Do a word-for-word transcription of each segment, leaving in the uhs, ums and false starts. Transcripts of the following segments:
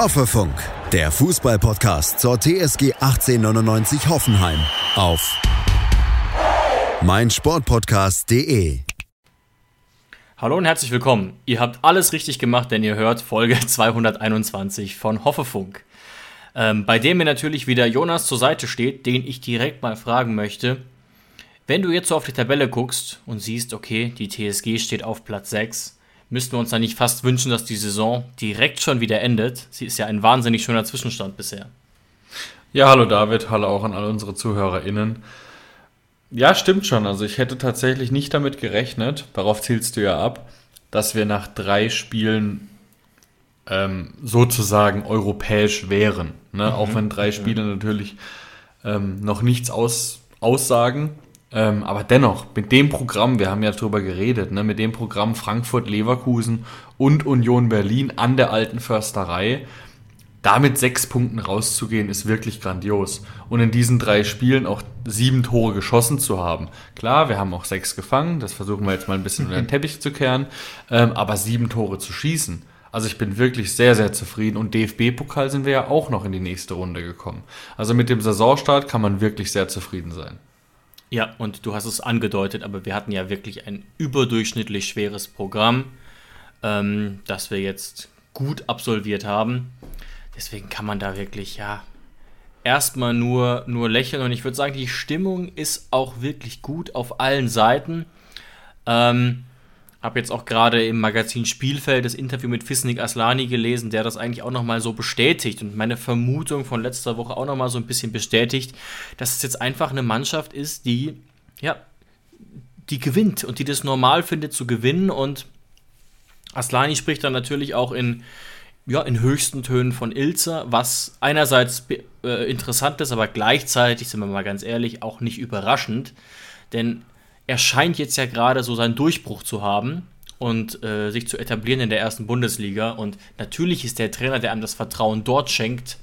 Hoffefunk, der Fußball-Podcast zur T S G achtzehnhundertneunundneunzig Hoffenheim auf meinsportpodcast punkt de. Hallo und herzlich willkommen. Ihr habt alles richtig gemacht, denn ihr hört Folge zweihunderteinundzwanzig von Hoffefunk. Ähm, bei dem mir natürlich wieder Jonas zur Seite steht, den ich direkt mal fragen möchte. Wenn du jetzt so auf die Tabelle guckst und siehst, okay, die T S G steht auf Platz sechs, müssten wir uns dann nicht fast wünschen, dass die Saison direkt schon wieder endet? Sie ist ja ein wahnsinnig schöner Zwischenstand bisher. Ja, hallo David, hallo auch an alle unsere ZuhörerInnen. Ja, stimmt schon. Also ich hätte tatsächlich nicht damit gerechnet, darauf zielst du ja ab, dass wir nach drei Spielen ähm, sozusagen europäisch wären. Ne? Mhm. Auch wenn drei Spiele natürlich ähm, noch nichts aus, aussagen. Ähm, aber dennoch, mit dem Programm, wir haben ja drüber geredet, ne, mit dem Programm Frankfurt, Leverkusen und Union Berlin an der alten Försterei, damit sechs Punkten rauszugehen, ist wirklich grandios. Und in diesen drei Spielen auch sieben Tore geschossen zu haben. Klar, wir haben auch sechs gefangen, das versuchen wir jetzt mal ein bisschen unter den Teppich zu kehren, ähm, aber sieben Tore zu schießen. Also ich bin wirklich sehr, sehr zufrieden. Und D F B-Pokal sind wir ja auch noch in die nächste Runde gekommen. Also mit dem Saisonstart kann man wirklich sehr zufrieden sein. Ja, und du hast es angedeutet, aber wir hatten ja wirklich ein überdurchschnittlich schweres Programm, ähm, das wir jetzt gut absolviert haben. Deswegen kann man da wirklich, ja, erstmal nur, nur lächeln. Und ich würde sagen, die Stimmung ist auch wirklich gut auf allen Seiten. Ähm, habe jetzt auch gerade im Magazin Spielfeld das Interview mit Fisnik Aslani gelesen, der das eigentlich auch nochmal so bestätigt und meine Vermutung von letzter Woche auch nochmal so ein bisschen bestätigt, dass es jetzt einfach eine Mannschaft ist, die, ja, die gewinnt und die das normal findet zu gewinnen. Und Aslani spricht dann natürlich auch in, ja, in höchsten Tönen von Ilzer, was einerseits äh, interessant ist, aber gleichzeitig, sind wir mal ganz ehrlich, auch nicht überraschend, denn er scheint jetzt ja gerade so seinen Durchbruch zu haben und äh, sich zu etablieren in der ersten Bundesliga. Und natürlich ist der Trainer, der einem das Vertrauen dort schenkt,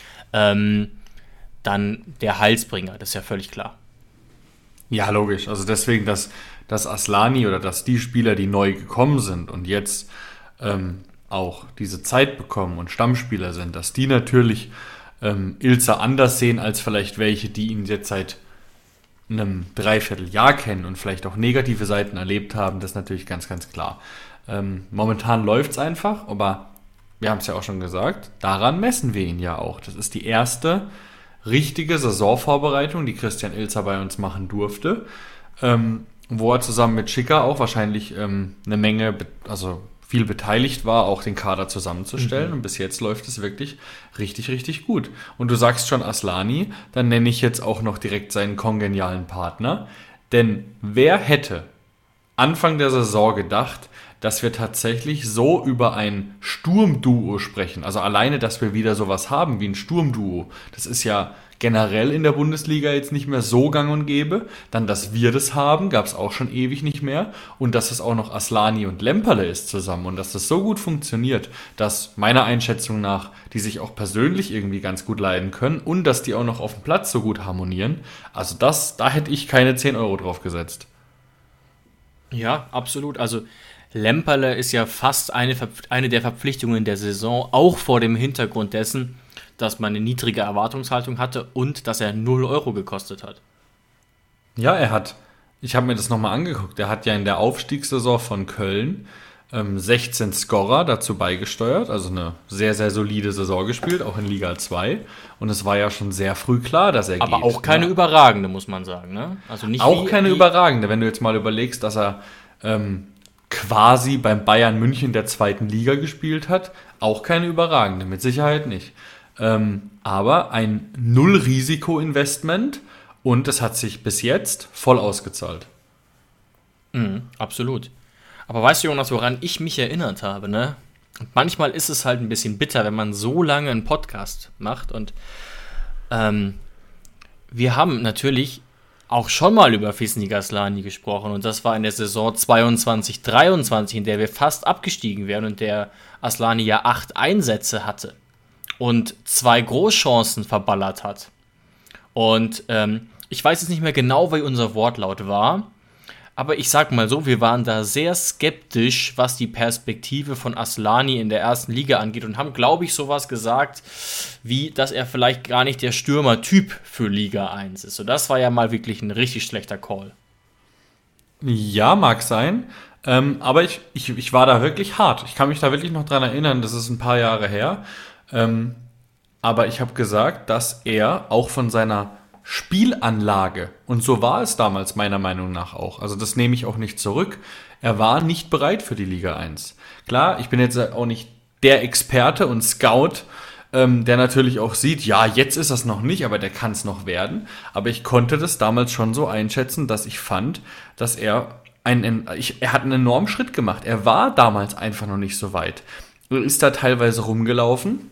ähm, dann der Heilsbringer. Das ist ja völlig klar. Ja, logisch. Also deswegen, dass, dass Aslani oder dass die Spieler, die neu gekommen sind und jetzt ähm, auch diese Zeit bekommen und Stammspieler sind, dass die natürlich ähm, Ilzer anders sehen als vielleicht welche, die ihn jetzt seit einem Dreivierteljahr kennen und vielleicht auch negative Seiten erlebt haben, das ist natürlich ganz, ganz klar. Ähm, momentan läuft es einfach, aber wir haben es ja auch schon gesagt, daran messen wir ihn ja auch. Das ist die erste richtige Saisonvorbereitung, die Christian Ilzer bei uns machen durfte, ähm, wo er zusammen mit Schicker auch wahrscheinlich ähm, eine Menge, also viel beteiligt war, auch den Kader zusammenzustellen. Mhm. Und bis jetzt läuft es wirklich richtig, richtig gut. Und du sagst schon Aslani, dann nenne ich jetzt auch noch direkt seinen kongenialen Partner. Denn wer hätte Anfang der Saison gedacht, dass wir tatsächlich so über ein Sturmduo sprechen? Also alleine, dass wir wieder sowas haben wie ein Sturmduo. Das ist ja generell in der Bundesliga jetzt nicht mehr so gang und gäbe. Dann, dass wir das haben, gab es auch schon ewig nicht mehr. Und dass es auch noch Aslani und Lemperle ist zusammen. Und dass das so gut funktioniert, dass meiner Einschätzung nach die sich auch persönlich irgendwie ganz gut leiden können und dass die auch noch auf dem Platz so gut harmonieren. Also das, da hätte ich keine zehn Euro drauf gesetzt. Ja, absolut. Also Lemperle ist ja fast eine, eine der Verpflichtungen der Saison, auch vor dem Hintergrund dessen, dass man eine niedrige Erwartungshaltung hatte und dass er null Euro gekostet hat. Ja, er hat, ich habe mir das nochmal angeguckt, er hat ja in der Aufstiegssaison von Köln ähm, sechzehn Scorer dazu beigesteuert, also eine sehr, sehr solide Saison gespielt, auch in Liga zwei. Und es war ja schon sehr früh klar, dass er Aber geht. Aber auch keine ja. überragende, muss man sagen. Ne? Also nicht auch wie, keine wie überragende, wenn du jetzt mal überlegst, dass er ähm, quasi beim Bayern München der zweiten Liga gespielt hat, auch keine überragende, mit Sicherheit nicht. Ähm, aber ein Null-Risiko-Investment und es hat sich bis jetzt voll ausgezahlt. Mhm, absolut. Aber weißt du, Jonas, woran ich mich erinnert habe, ne? Und manchmal ist es halt ein bisschen bitter, wenn man so lange einen Podcast macht und ähm, wir haben natürlich auch schon mal über Fisnik Aslani gesprochen und das war in der Saison zweiundzwanzig dreiundzwanzig, in der wir fast abgestiegen wären und der Aslani ja acht Einsätze hatte und zwei Großchancen verballert hat. Und ähm, ich weiß jetzt nicht mehr genau, wie unser Wortlaut war, Aber ich sag mal so, wir waren da sehr skeptisch, was die Perspektive von Aslani in der ersten Liga angeht und haben, glaube ich, sowas gesagt, wie, dass er vielleicht gar nicht der Stürmertyp für Liga eins ist. Und das war ja mal wirklich ein richtig schlechter Call. Ja, mag sein. Ähm, aber ich, ich, ich war da wirklich hart. Ich kann mich da wirklich noch dran erinnern, das ist ein paar Jahre her. Ähm, aber ich habe gesagt, dass er auch von seiner Spielanlage, und so war es damals meiner Meinung nach auch, also das nehme ich auch nicht zurück, er war nicht bereit für die Liga eins. Klar, ich bin jetzt auch nicht der Experte und Scout, ähm, der natürlich auch sieht, ja, jetzt ist das noch nicht, aber der kann es noch werden. Aber ich konnte das damals schon so einschätzen, dass ich fand, dass er, einen, ich, er hat einen enormen Schritt gemacht. Er war damals einfach noch nicht so weit. Er ist da teilweise rumgelaufen,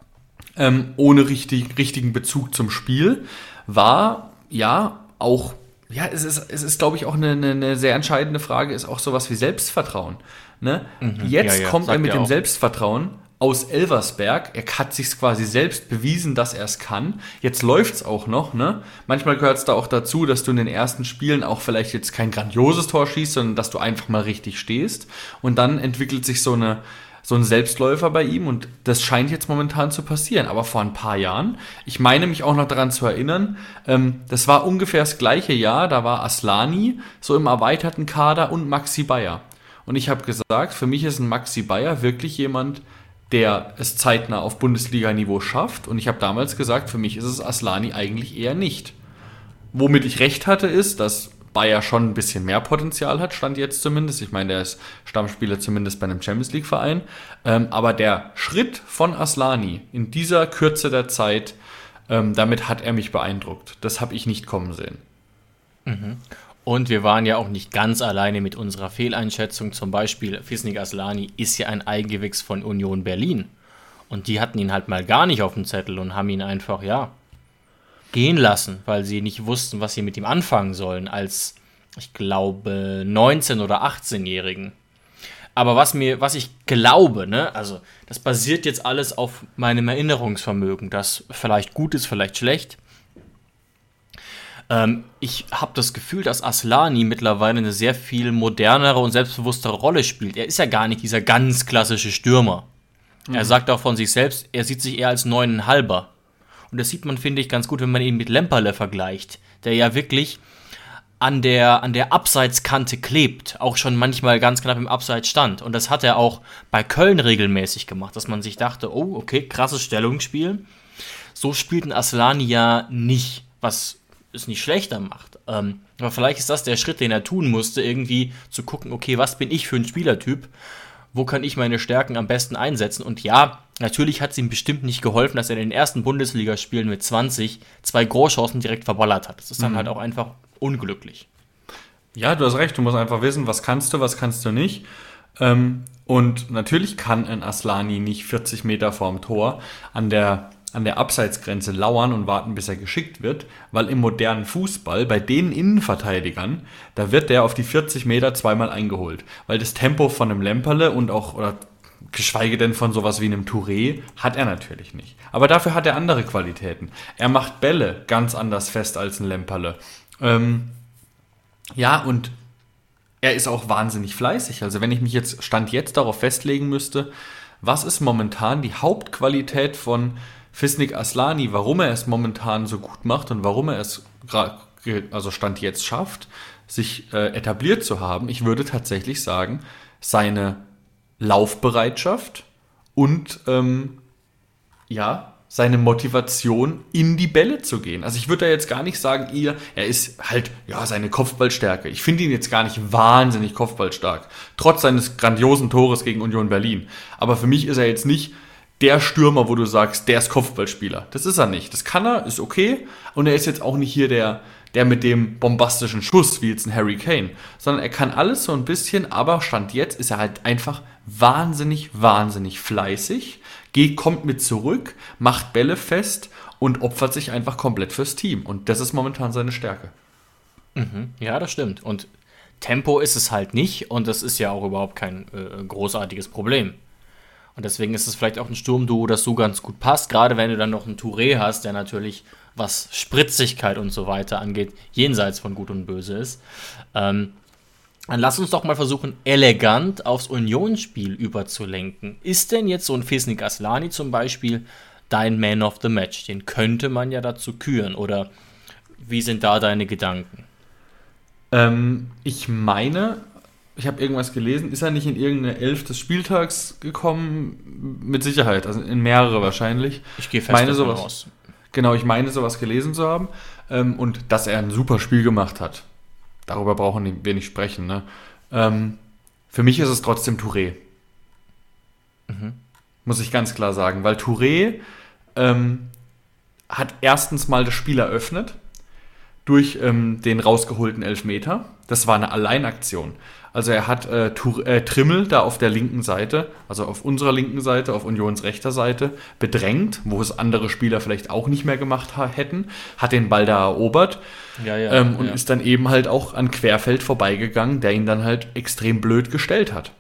ähm, ohne richtig, richtigen Bezug zum Spiel. War, ja, auch, ja, es ist, es ist, glaube ich, auch eine, eine sehr entscheidende Frage, ist auch sowas wie Selbstvertrauen. Ne? Mhm, Jetzt ja, ja, kommt er mit dem auch. Selbstvertrauen aus Elversberg. Er hat sich quasi selbst bewiesen, dass er es kann. Jetzt läuft's auch noch. Ne? Manchmal gehört es da auch dazu, dass du in den ersten Spielen auch vielleicht jetzt kein grandioses Tor schießt, sondern dass du einfach mal richtig stehst. Und dann entwickelt sich so eine so ein Selbstläufer bei ihm und das scheint jetzt momentan zu passieren. Aber vor ein paar Jahren, ich meine mich auch noch daran zu erinnern, ähm, das war ungefähr das gleiche Jahr, da war Aslani so im erweiterten Kader und Maxi Bayer. Und ich habe gesagt, für mich ist ein Maxi Bayer wirklich jemand, der es zeitnah auf Bundesliga-Niveau schafft. Und ich habe damals gesagt, für mich ist es Aslani eigentlich eher nicht. Womit ich recht hatte, ist, dass Bayer schon ein bisschen mehr Potenzial hat, stand jetzt zumindest. Ich meine, der ist Stammspieler zumindest bei einem Champions-League-Verein. Ähm, aber der Schritt von Aslani in dieser Kürze der Zeit, ähm, damit hat er mich beeindruckt. Das habe ich nicht kommen sehen. Mhm. Und wir waren ja auch nicht ganz alleine mit unserer Fehleinschätzung. Zum Beispiel, Fisnik Aslani ist ja ein Eigengewächs von Union Berlin. Und die hatten ihn halt mal gar nicht auf dem Zettel und haben ihn einfach, ja, gehen lassen, weil sie nicht wussten, was sie mit ihm anfangen sollen, als, ich glaube, neunzehn- oder achtzehnjährigen. Aber was mir, was ich glaube, ne, also das basiert jetzt alles auf meinem Erinnerungsvermögen, das vielleicht gut ist, vielleicht schlecht. Ähm, ich habe das Gefühl, dass Aslani mittlerweile eine sehr viel modernere und selbstbewusstere Rolle spielt. Er ist ja gar nicht dieser ganz klassische Stürmer. Mhm. Er sagt auch von sich selbst, er sieht sich eher als neuneinhalber. Und das sieht man, finde ich, ganz gut, wenn man ihn mit Lemperle vergleicht, der ja wirklich an der, an der Abseitskante klebt, auch schon manchmal ganz knapp im Abseits stand. Und das hat er auch bei Köln regelmäßig gemacht, dass man sich dachte, oh, okay, krasses Stellungsspiel. So spielt ein Aslani ja nicht, was es nicht schlechter macht. Ähm, aber vielleicht ist das der Schritt, den er tun musste, irgendwie zu gucken, okay, was bin ich für ein Spielertyp? Wo kann ich meine Stärken am besten einsetzen? Und ja, natürlich hat es ihm bestimmt nicht geholfen, dass er in den ersten Bundesligaspielen mit zwanzig zwei Großchancen direkt verballert hat. Das ist dann mhm. halt auch einfach unglücklich. Ja, du hast recht. Du musst einfach wissen, was kannst du, was kannst du nicht. Ähm, und natürlich kann ein Aslani nicht vierzig Meter vorm Tor an der an der Abseitsgrenze lauern und warten, bis er geschickt wird, weil im modernen Fußball, bei den Innenverteidigern, da wird der auf die vierzig Meter zweimal eingeholt, weil das Tempo von einem Lemperle und auch, oder geschweige denn von sowas wie einem Touré, hat er natürlich nicht. Aber dafür hat er andere Qualitäten. Er macht Bälle ganz anders fest als ein Lemperle. Ähm, ja, und er ist auch wahnsinnig fleißig. Also wenn ich mich jetzt, Stand jetzt darauf festlegen müsste, was ist momentan die Hauptqualität von Fisnik Aslani, warum er es momentan so gut macht und warum er es also Stand jetzt schafft, sich äh, etabliert zu haben, ich würde tatsächlich sagen, seine Laufbereitschaft und ähm, ja, seine Motivation, in die Bälle zu gehen. Also ich würde da jetzt gar nicht sagen, ihr, er ist halt, ja, seine Kopfballstärke. Ich finde ihn jetzt gar nicht wahnsinnig kopfballstark, trotz seines grandiosen Tores gegen Union Berlin. Aber für mich ist er jetzt nicht der Stürmer, wo du sagst, der ist Kopfballspieler. Das ist er nicht. Das kann er, ist okay. Und er ist jetzt auch nicht hier der, der mit dem bombastischen Schuss, wie jetzt ein Harry Kane. Sondern er kann alles so ein bisschen, aber Stand jetzt ist er halt einfach wahnsinnig, wahnsinnig fleißig. Geht, kommt mit zurück, macht Bälle fest und opfert sich einfach komplett fürs Team. Und das ist momentan seine Stärke. Mhm. Ja, das stimmt. Und Tempo ist es halt nicht. Und das ist ja auch überhaupt kein äh, großartiges Problem. Und deswegen ist es vielleicht auch ein Sturmduo, das so ganz gut passt, gerade wenn du dann noch einen Touré hast, der natürlich, was Spritzigkeit und so weiter angeht, jenseits von Gut und Böse ist. Ähm, Dann lass uns doch mal versuchen, elegant aufs Unionsspiel überzulenken. Ist denn jetzt so ein Fisnik Aslani zum Beispiel dein Man of the Match? Den könnte man ja dazu küren. Oder wie sind da deine Gedanken? Ähm, ich meine, ich habe irgendwas gelesen, ist er nicht in irgendeine Elf des Spieltags gekommen? Mit Sicherheit, also in mehrere wahrscheinlich. Ich gehe fest meine davon sowas, aus. Genau, ich meine sowas gelesen zu haben. Ähm, und dass er ein super Spiel gemacht hat. Darüber brauchen wir nicht sprechen. Ne? Ähm, für mich ist es trotzdem Touré. Mhm. Muss ich ganz klar sagen. Weil Touré ähm, hat erstens mal das Spiel eröffnet durch ähm, den rausgeholten Elfmeter. Das war eine Alleinaktion. Also er hat äh, Tour, äh, Trimmel da auf der linken Seite, also auf unserer linken Seite, auf Unions rechter Seite, bedrängt, wo es andere Spieler vielleicht auch nicht mehr gemacht ha- hätten, hat den Ball da erobert ja, ja, ähm, und ja. ist dann eben halt auch an Querfeld vorbeigegangen, der ihn dann halt extrem blöd gestellt hat.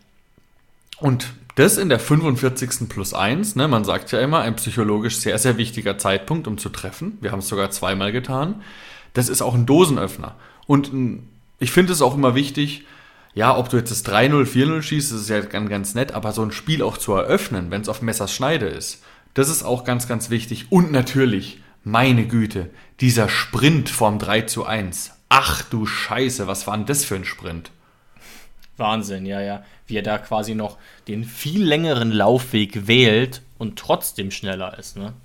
Und das in der fünfundvierzigsten plus eins, ne, man sagt ja immer, ein psychologisch sehr, sehr wichtiger Zeitpunkt, um zu treffen. Wir haben es sogar zweimal getan. Das ist auch ein Dosenöffner. Und ich finde es auch immer wichtig, ja, ob du jetzt das drei null, vier null schießt, das ist ja ganz, ganz nett, aber so ein Spiel auch zu eröffnen, wenn es auf Messers Schneide ist, das ist auch ganz, ganz wichtig. Und natürlich, meine Güte, dieser Sprint vorm drei zu eins. Ach du Scheiße, was war denn das für ein Sprint? Wahnsinn, ja, ja. Wie er da quasi noch den viel längeren Laufweg wählt und trotzdem schneller ist, ne?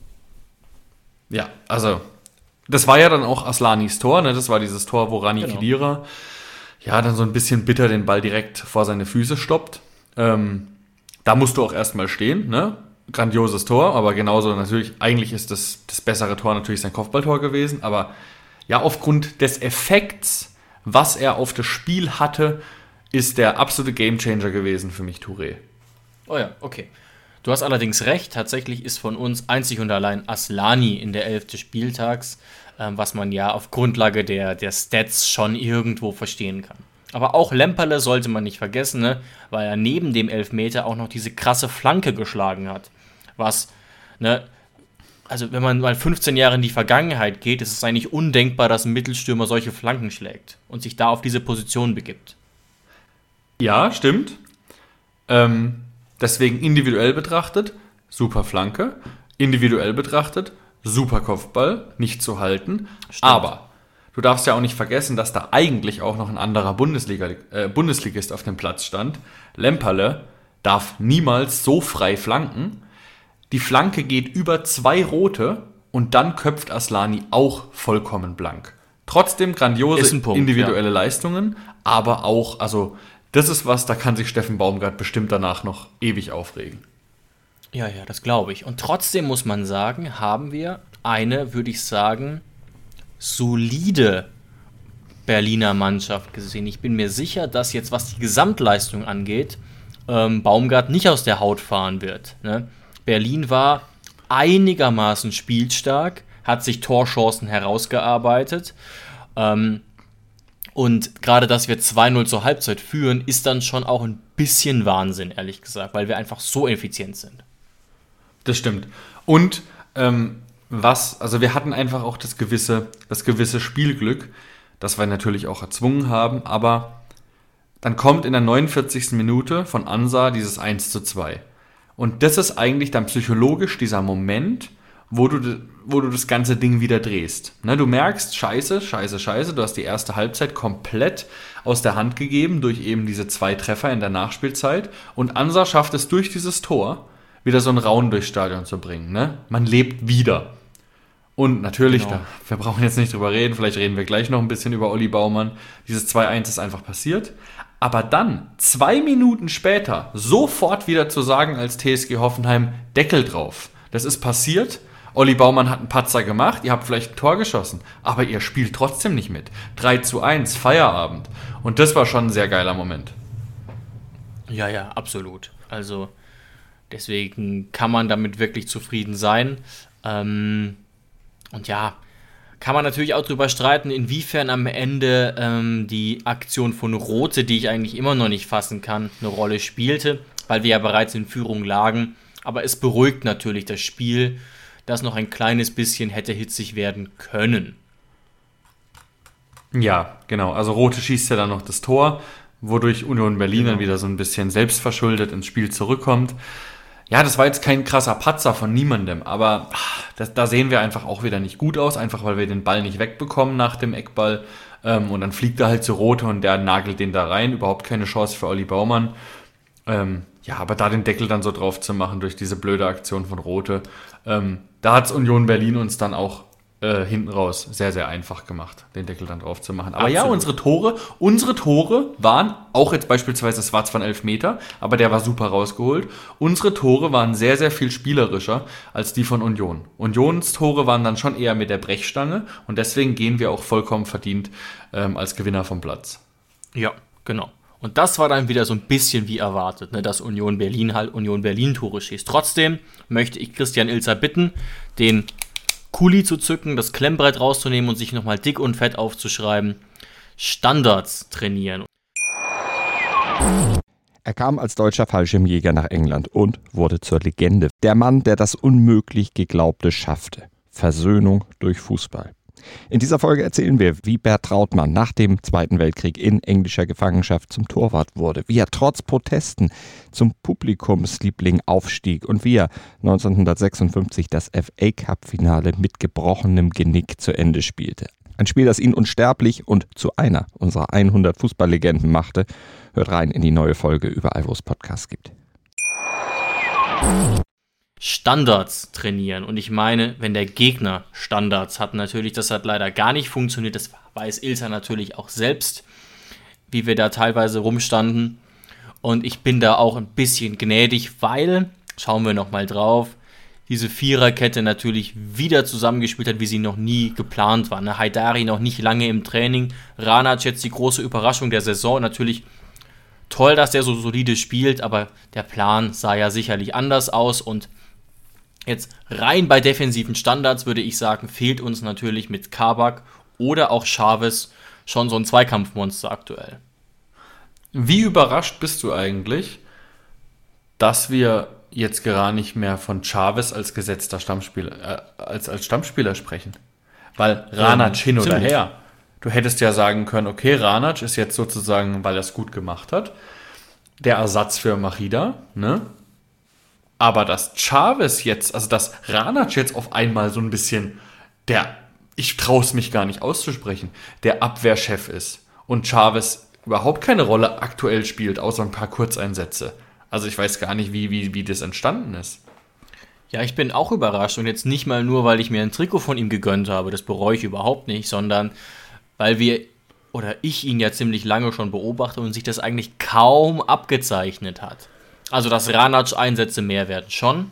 Ja, also, das war ja dann auch Aslanis Tor, ne? Das war dieses Tor, wo Rani Genau. Khedira ja dann so ein bisschen bitter den Ball direkt vor seine Füße stoppt. Ähm, da musst du auch erstmal stehen, ne? Grandioses Tor, aber genauso natürlich, eigentlich ist das, das bessere Tor natürlich sein Kopfballtor gewesen, aber ja, aufgrund des Effekts, was er auf das Spiel hatte, ist der absolute Gamechanger gewesen für mich, Touré. Oh ja, okay. Du hast allerdings recht, tatsächlich ist von uns einzig und allein Aslani in der Elf des Spieltags, ähm, was man ja auf Grundlage der, der Stats schon irgendwo verstehen kann. Aber auch Lemperle sollte man nicht vergessen, ne? Weil er neben dem Elfmeter auch noch diese krasse Flanke geschlagen hat. Was, ne, also wenn man mal fünfzehn Jahre in die Vergangenheit geht, ist es eigentlich undenkbar, dass ein Mittelstürmer solche Flanken schlägt und sich da auf diese Position begibt. Ja, stimmt. Ähm, deswegen individuell betrachtet, super Flanke. Individuell betrachtet, super Kopfball, nicht zu halten. Stimmt. Aber du darfst ja auch nicht vergessen, dass da eigentlich auch noch ein anderer Bundesliga, äh, Bundesligist auf dem Platz stand. Lemperle darf niemals so frei flanken. Die Flanke geht über zwei Rote und dann köpft Aslani auch vollkommen blank. Trotzdem grandiose Punkt, individuelle ja. Leistungen, aber auch, also das ist was, da kann sich Steffen Baumgart bestimmt danach noch ewig aufregen. Ja, ja, das glaube ich. Und trotzdem muss man sagen, haben wir eine, würde ich sagen, solide Berliner Mannschaft gesehen. Ich bin mir sicher, dass jetzt, was die Gesamtleistung angeht, ähm, Baumgart nicht aus der Haut fahren wird. Ne? Berlin war einigermaßen spielstark, hat sich Torchancen herausgearbeitet. Ähm, und gerade, dass wir zwei null zur Halbzeit führen, ist dann schon auch ein bisschen Wahnsinn, ehrlich gesagt, weil wir einfach so effizient sind. Das stimmt. Und ähm, was, also wir hatten einfach auch das gewisse, das gewisse Spielglück, das wir natürlich auch erzwungen haben, aber dann kommt in der neunundvierzigsten Minute von Ansar dieses eins zu zwei. Und das ist eigentlich dann psychologisch dieser Moment, wo du, wo du das ganze Ding wieder drehst. Ne, du merkst, scheiße, scheiße, scheiße, du hast die erste Halbzeit komplett aus der Hand gegeben durch eben diese zwei Treffer in der Nachspielzeit und Ansar schafft es durch dieses Tor, wieder so einen Raun durchs Stadion zu bringen. Ne? Man lebt wieder. Und natürlich, Genau. da, wir brauchen jetzt nicht drüber reden, vielleicht reden wir gleich noch ein bisschen über Olli Baumann. Dieses zwei eins ist einfach passiert. Aber dann, zwei Minuten später, sofort wieder zu sagen als T S G Hoffenheim, Deckel drauf. Das ist passiert. Olli Baumann hat einen Patzer gemacht, ihr habt vielleicht ein Tor geschossen, aber ihr spielt trotzdem nicht mit. drei zu eins, Feierabend. Und das war schon ein sehr geiler Moment. Ja, ja, absolut. Also deswegen kann man damit wirklich zufrieden sein. Ähm, und ja, kann man natürlich auch drüber streiten, inwiefern am Ende ähm, die Aktion von Rote, die ich eigentlich immer noch nicht fassen kann, eine Rolle spielte, weil wir ja bereits in Führung lagen. Aber es beruhigt natürlich das Spiel, das noch ein kleines bisschen hätte hitzig werden können. Ja, genau. Also Rote schießt ja dann noch das Tor, wodurch Union Berlin genau. dann wieder so ein bisschen selbstverschuldet ins Spiel zurückkommt. Ja, das war jetzt kein krasser Patzer von niemandem, aber das, da sehen wir einfach auch wieder nicht gut aus, einfach weil wir den Ball nicht wegbekommen nach dem Eckball. Ähm, und dann fliegt er halt zu Rothe und der nagelt den da rein. Überhaupt keine Chance für Olli Baumann. Ähm, ja, aber da den Deckel dann so drauf zu machen durch diese blöde Aktion von Rothe, ähm, da hat Union Berlin uns dann auch äh, hinten raus sehr, sehr einfach gemacht, den Deckel dann drauf zu machen. Aber Absolut. ja, unsere Tore, unsere Tore waren, auch jetzt beispielsweise, es war zwar ein Elfmeter, aber der war super rausgeholt. Unsere Tore waren sehr, sehr viel spielerischer als die von Union. Unions Tore waren dann schon eher mit der Brechstange und deswegen gehen wir auch vollkommen verdient ähm, als Gewinner vom Platz. Ja, genau. Und das war dann wieder so ein bisschen wie erwartet, ne, dass Union Berlin halt Union Berlin Tore schießt. Trotzdem möchte ich Christian Ilzer bitten, den Kuli zu zücken, das Klemmbrett rauszunehmen und sich nochmal dick und fett aufzuschreiben. Standards trainieren. Er kam als deutscher Fallschirmjäger nach England und wurde zur Legende. Der Mann, der das unmöglich Geglaubte schaffte. Versöhnung durch Fußball. In dieser Folge erzählen wir, wie Bert Trautmann nach dem Zweiten Weltkrieg in englischer Gefangenschaft zum Torwart wurde, wie er trotz Protesten zum Publikumsliebling aufstieg und wie er neunzehnhundertsechsundfünfzig das F A-Cup-Finale mit gebrochenem Genick zu Ende spielte. Ein Spiel, das ihn unsterblich und zu einer unserer hundert Fußballlegenden machte. Hört rein in die neue Folge überall, wo es Podcasts gibt. Standards trainieren. Und ich meine, wenn der Gegner Standards hat, natürlich, das hat leider gar nicht funktioniert. Das weiß Ilzer natürlich auch selbst, wie wir da teilweise rumstanden. Und ich bin da auch ein bisschen gnädig, weil, schauen wir nochmal drauf, diese Viererkette natürlich wieder zusammengespielt hat, wie sie noch nie geplant war. Ne? Haidari noch nicht lange im Training. Ranac jetzt die große Überraschung der Saison. Natürlich toll, dass der so solide spielt, aber der Plan sah ja sicherlich anders aus. Und jetzt rein bei defensiven Standards würde ich sagen, fehlt uns natürlich mit Kabak oder auch Chavez schon so ein Zweikampfmonster aktuell. Wie überrascht bist du eigentlich, dass wir jetzt gar nicht mehr von Chavez als gesetzter Stammspieler, äh, als, als Stammspieler sprechen? Weil Ranac hin oder ziemlich. her. Du hättest ja sagen können, okay, Ranac ist jetzt sozusagen, weil er es gut gemacht hat, der Ersatz für Machida, ne? Aber dass Chavez jetzt, also dass Ranac jetzt auf einmal so ein bisschen der, ich traue es mich gar nicht auszusprechen, der Abwehrchef ist und Chavez überhaupt keine Rolle aktuell spielt, außer ein paar Kurzeinsätze. Also ich weiß gar nicht, wie, wie, wie das entstanden ist. Ja, ich bin auch überrascht und jetzt nicht mal nur, weil ich mir ein Trikot von ihm gegönnt habe, das bereue ich überhaupt nicht, sondern weil wir, oder ich ihn ja ziemlich lange schon beobachte und sich das eigentlich kaum abgezeichnet hat. Also, dass Ranac Einsätze mehr werden, schon.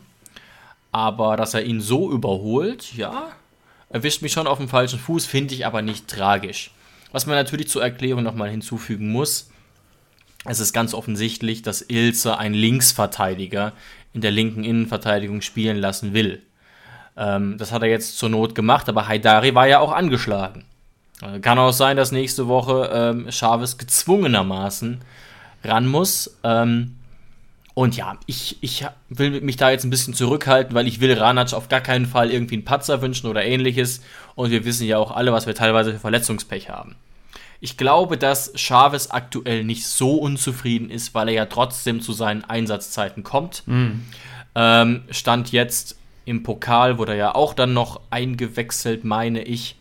Aber dass er ihn so überholt, ja, erwischt mich schon auf dem falschen Fuß, finde ich aber nicht tragisch. Was man natürlich zur Erklärung nochmal hinzufügen muss, es ist ganz offensichtlich, dass Ilzer einen Linksverteidiger in der linken Innenverteidigung spielen lassen will. Ähm, das hat er jetzt zur Not gemacht, aber Haidari war ja auch angeschlagen. Kann auch sein, dass nächste Woche ähm, Chavez gezwungenermaßen ran muss. Ähm, und ja, ich, ich will mich da jetzt ein bisschen zurückhalten, weil ich will Ranac auf gar keinen Fall irgendwie einen Patzer wünschen oder ähnliches. Und wir wissen ja auch alle, was wir teilweise für Verletzungspech haben. Ich glaube, dass Chavez aktuell nicht so unzufrieden ist, weil er ja trotzdem zu seinen Einsatzzeiten kommt. Mhm. Ähm, stand jetzt im Pokal, wurde er ja auch dann noch eingewechselt, meine ich.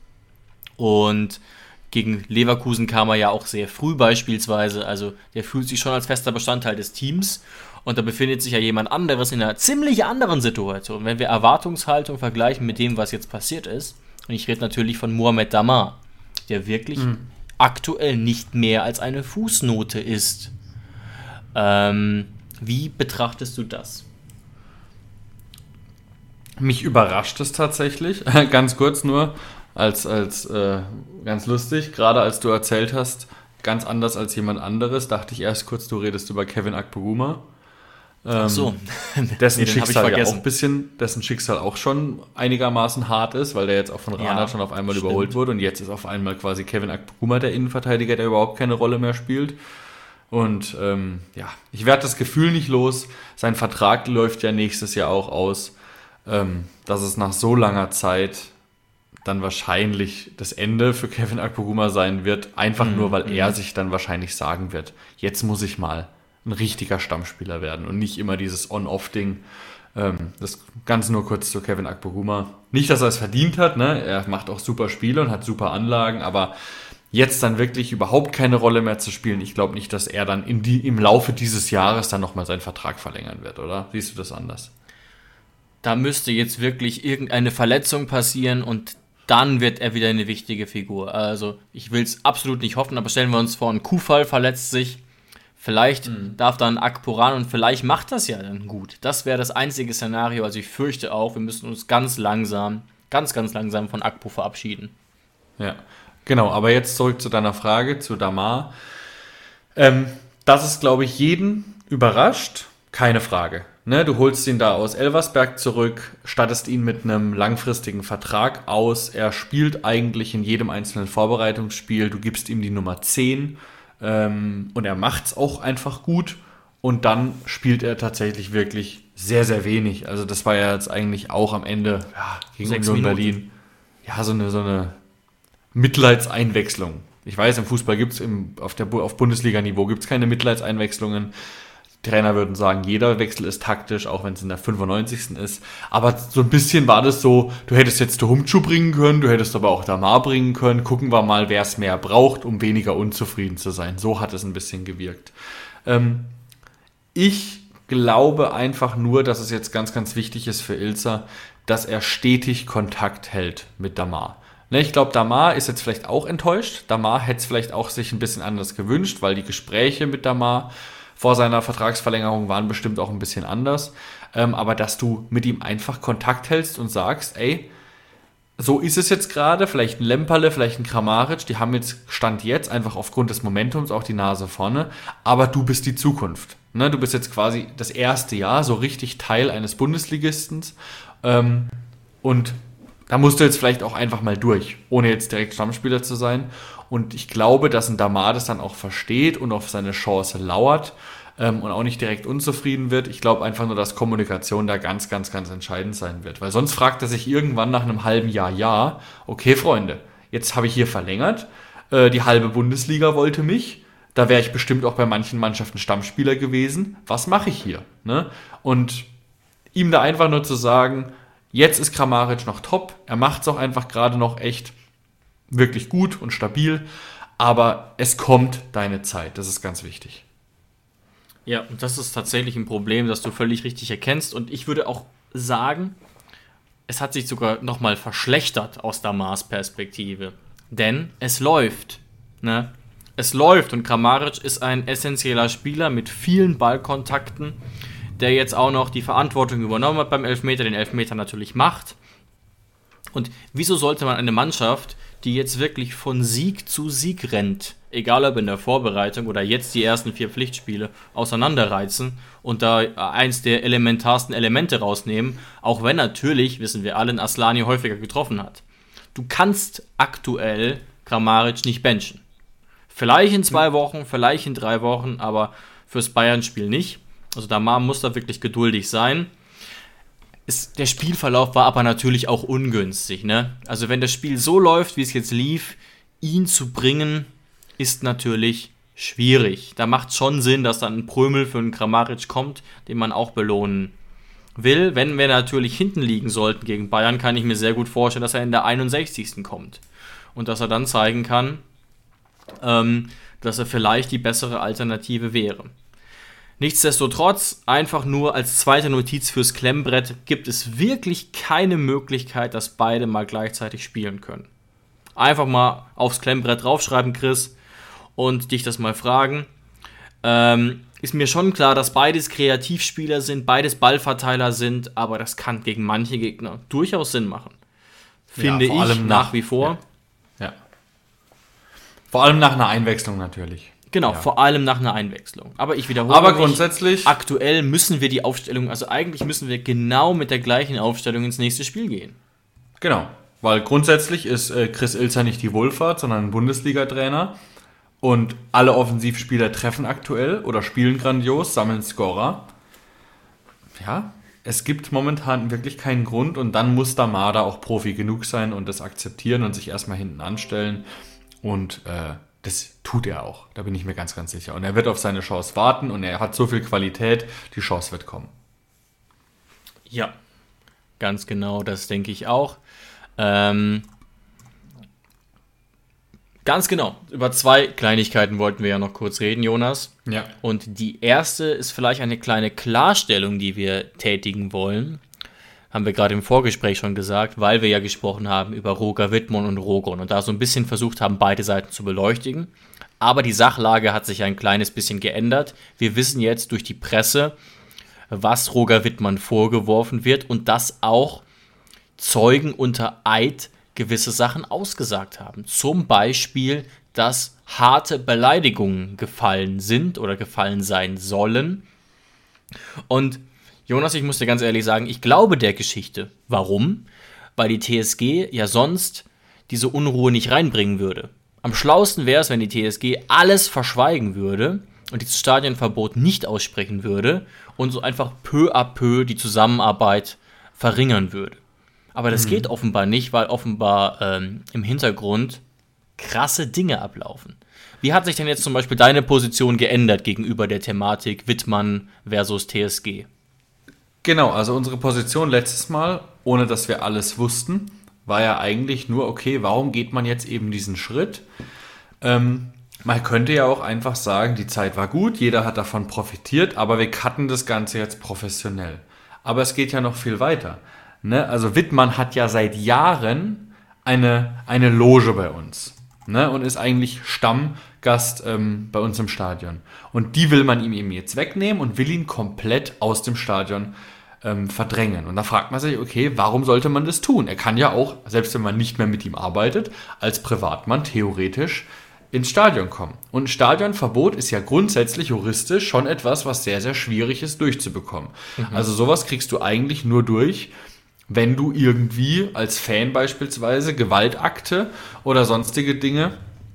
Und gegen Leverkusen kam er ja auch sehr früh beispielsweise. Also der fühlt sich schon als fester Bestandteil des Teams. Und da befindet sich ja jemand anderes in einer ziemlich anderen Situation. Wenn wir Erwartungshaltung vergleichen mit dem, was jetzt passiert ist. Und ich rede natürlich von Mohamed Damar, der wirklich mhm. aktuell nicht mehr als eine Fußnote ist. Ähm, wie betrachtest du das? Mich überrascht es tatsächlich, ganz kurz nur, als, als äh, ganz lustig, gerade als du erzählt hast, ganz anders als jemand anderes, dachte ich erst kurz, du redest über Kevin Akpoguma. Ähm, Ach so. dessen nee, Schicksal ja auch ein bisschen, dessen Schicksal auch schon einigermaßen hart ist, weil der jetzt auch von Rana ja, schon auf einmal stimmt. überholt wurde und jetzt ist auf einmal quasi Kevin Akpoguma der Innenverteidiger, der überhaupt keine Rolle mehr spielt. Und ähm, ja, ich werde das Gefühl nicht los. Sein Vertrag läuft ja nächstes Jahr auch aus, ähm, dass es nach so langer Zeit dann wahrscheinlich das Ende für Kevin Akpoguma sein wird, einfach mhm. nur, weil mhm. er sich dann wahrscheinlich sagen wird, jetzt muss ich mal ein richtiger Stammspieler werden und nicht immer dieses On-Off-Ding. Ähm, das Ganze nur kurz zu Kevin Akpoguma. Nicht, dass er es verdient hat, ne? Er macht auch super Spiele und hat super Anlagen, aber jetzt dann wirklich überhaupt keine Rolle mehr zu spielen, ich glaube nicht, dass er dann in die, im Laufe dieses Jahres dann nochmal seinen Vertrag verlängern wird, oder? Siehst du das anders? Da müsste jetzt wirklich irgendeine Verletzung passieren und dann wird er wieder eine wichtige Figur. Also ich will es absolut nicht hoffen, aber stellen wir uns vor, ein Kufall verletzt sich, vielleicht mhm. darf dann Akpo ran und vielleicht macht das ja dann gut. Das wäre das einzige Szenario, also ich fürchte auch, wir müssen uns ganz langsam, ganz, ganz langsam von Akpo verabschieden. Ja, genau, aber jetzt zurück zu deiner Frage, zu Damar. Ähm, das ist, glaube ich, jeden überrascht, keine Frage. Ne, du holst ihn da aus Elversberg zurück, stattest ihn mit einem langfristigen Vertrag aus. Er spielt eigentlich in jedem einzelnen Vorbereitungsspiel. Du gibst ihm die Nummer zehn ähm, und er macht's auch einfach gut. Und dann spielt er tatsächlich wirklich sehr, sehr wenig. Also das war ja jetzt eigentlich auch am Ende ja, gegen Union Berlin ja, so eine, so eine Mitleidseinwechslung. Ich weiß, im Fußball gibt es auf, der, auf Bundesliga-Niveau gibt's keine Mitleidseinwechslungen. Trainer würden sagen, jeder Wechsel ist taktisch, auch wenn es in der fünfundneunzigsten ist. Aber so ein bisschen war das so, du hättest jetzt Tuhumcu bringen können, du hättest aber auch Damar bringen können. Gucken wir mal, wer es mehr braucht, um weniger unzufrieden zu sein. So hat es ein bisschen gewirkt. Ähm, ich glaube einfach nur, dass es jetzt ganz, ganz wichtig ist für Ilzer, dass er stetig Kontakt hält mit Damar. Ne, ich glaube, Damar ist jetzt vielleicht auch enttäuscht. Damar hätte es vielleicht auch sich ein bisschen anders gewünscht, weil die Gespräche mit Damar vor seiner Vertragsverlängerung waren bestimmt auch ein bisschen anders. Ähm, aber dass du mit ihm einfach Kontakt hältst und sagst, ey, so ist es jetzt gerade, vielleicht ein Lemperle, vielleicht ein Kramaric, die haben jetzt, Stand jetzt, einfach aufgrund des Momentums auch die Nase vorne, aber du bist die Zukunft. Ne, du bist jetzt quasi das erste Jahr so richtig Teil eines Bundesligistens ähm, und da musst du jetzt vielleicht auch einfach mal durch, ohne jetzt direkt Stammspieler zu sein. Und ich glaube, dass ein Damar das dann auch versteht und auf seine Chance lauert ähm, und auch nicht direkt unzufrieden wird. Ich glaube einfach nur, dass Kommunikation da ganz, ganz, ganz entscheidend sein wird. Weil sonst fragt er sich irgendwann nach einem halben Jahr, ja, okay, Freunde, jetzt habe ich hier verlängert, äh, die halbe Bundesliga wollte mich, da wäre ich bestimmt auch bei manchen Mannschaften Stammspieler gewesen. Was mache ich hier? Ne? Und ihm da einfach nur zu sagen, jetzt ist Kramaric noch top, er macht es auch einfach gerade noch echt wirklich gut und stabil, aber es kommt deine Zeit, das ist ganz wichtig. Ja, und das ist tatsächlich ein Problem, das du völlig richtig erkennst und ich würde auch sagen, es hat sich sogar nochmal verschlechtert aus Damars Perspektive, denn es läuft, ne? Es läuft und Kramaric ist ein essentieller Spieler mit vielen Ballkontakten, der jetzt auch noch die Verantwortung übernommen hat beim Elfmeter, den Elfmeter natürlich macht. Und wieso sollte man eine Mannschaft, die jetzt wirklich von Sieg zu Sieg rennt, egal ob in der Vorbereitung oder jetzt die ersten vier Pflichtspiele, auseinanderreizen und da eins der elementarsten Elemente rausnehmen, auch wenn natürlich, wissen wir alle, Asllani häufiger getroffen hat. Du kannst aktuell Kramaric nicht benchen. Vielleicht in zwei Wochen, vielleicht in drei Wochen, aber fürs Bayern-Spiel nicht. Also Damar muss da wirklich geduldig sein. Es, der Spielverlauf war aber natürlich auch ungünstig. Ne? Also wenn das Spiel so läuft, wie es jetzt lief, ihn zu bringen, ist natürlich schwierig. Da macht es schon Sinn, dass dann ein Prömel für einen Kramaric kommt, den man auch belohnen will. Wenn wir natürlich hinten liegen sollten gegen Bayern, kann ich mir sehr gut vorstellen, dass er in der einundsechzigsten kommt. Und dass er dann zeigen kann, ähm, dass er vielleicht die bessere Alternative wäre. Nichtsdestotrotz, einfach nur als zweite Notiz fürs Klemmbrett, gibt es wirklich keine Möglichkeit, dass beide mal gleichzeitig spielen können. Einfach mal aufs Klemmbrett draufschreiben, Chris, und dich das mal fragen. Ähm, ist mir schon klar, dass beides Kreativspieler sind, beides Ballverteiler sind, aber das kann gegen manche Gegner durchaus Sinn machen. Finde ja, ich nach, nach wie vor. Ja. ja. Vor allem nach einer Einwechslung natürlich. Genau, ja. vor allem nach einer Einwechslung. Aber ich wiederhole Aber mich, grundsätzlich aktuell müssen wir die Aufstellung, also eigentlich müssen wir genau mit der gleichen Aufstellung ins nächste Spiel gehen. Genau, weil grundsätzlich ist äh, Chris Ilzer nicht die Wohlfahrt, sondern ein Bundesliga-Trainer. Und alle Offensivspieler treffen aktuell oder spielen grandios, sammeln Scorer. Ja, es gibt momentan wirklich keinen Grund und dann muss Damada auch Profi genug sein und das akzeptieren und sich erstmal hinten anstellen und äh, das tut er auch, da bin ich mir ganz, ganz sicher. Und er wird auf seine Chance warten und er hat so viel Qualität, die Chance wird kommen. Ja, ganz genau, das denke ich auch. Ähm, ganz genau, über zwei Kleinigkeiten wollten wir ja noch kurz reden, Jonas. Ja. Und die erste ist vielleicht eine kleine Klarstellung, die wir tätigen wollen. Haben wir gerade im Vorgespräch schon gesagt, weil wir ja gesprochen haben über Roger Wittmann und Rogon und da so ein bisschen versucht haben, beide Seiten zu beleuchtigen. Aber die Sachlage hat sich ein kleines bisschen geändert. Wir wissen jetzt durch die Presse, was Roger Wittmann vorgeworfen wird und dass auch Zeugen unter Eid gewisse Sachen ausgesagt haben. Zum Beispiel, dass harte Beleidigungen gefallen sind oder gefallen sein sollen. Und Jonas, ich muss dir ganz ehrlich sagen, ich glaube der Geschichte. Warum? Weil die T S G ja sonst diese Unruhe nicht reinbringen würde. Am schlausten wäre es, wenn die T S G alles verschweigen würde und dieses Stadionverbot nicht aussprechen würde und so einfach peu à peu die Zusammenarbeit verringern würde. Aber das mhm. geht offenbar nicht, weil offenbar ähm, im Hintergrund krasse Dinge ablaufen. Wie hat sich denn jetzt zum Beispiel deine Position geändert gegenüber der Thematik Wittmann versus T S G? Genau, also unsere Position letztes Mal, ohne dass wir alles wussten, war ja eigentlich nur, okay, warum geht man jetzt eben diesen Schritt? Ähm, man könnte ja auch einfach sagen, die Zeit war gut, jeder hat davon profitiert, aber wir cutten das Ganze jetzt professionell. Aber es geht ja noch viel weiter. Ne? Also Wittmann hat ja seit Jahren eine, eine Loge bei uns, ne? Und ist eigentlich Stammgast ähm, bei uns im Stadion. Und die will man ihm eben jetzt wegnehmen und will ihn komplett aus dem Stadion ähm, verdrängen. Und da fragt man sich, okay, warum sollte man das tun? Er kann ja auch, selbst wenn man nicht mehr mit ihm arbeitet, als Privatmann theoretisch ins Stadion kommen. Und ein Stadionverbot ist ja grundsätzlich juristisch schon etwas, was sehr, sehr schwierig ist durchzubekommen. Mhm. Also sowas kriegst du eigentlich nur durch, wenn du irgendwie als Fan beispielsweise Gewaltakte oder sonstige Dinge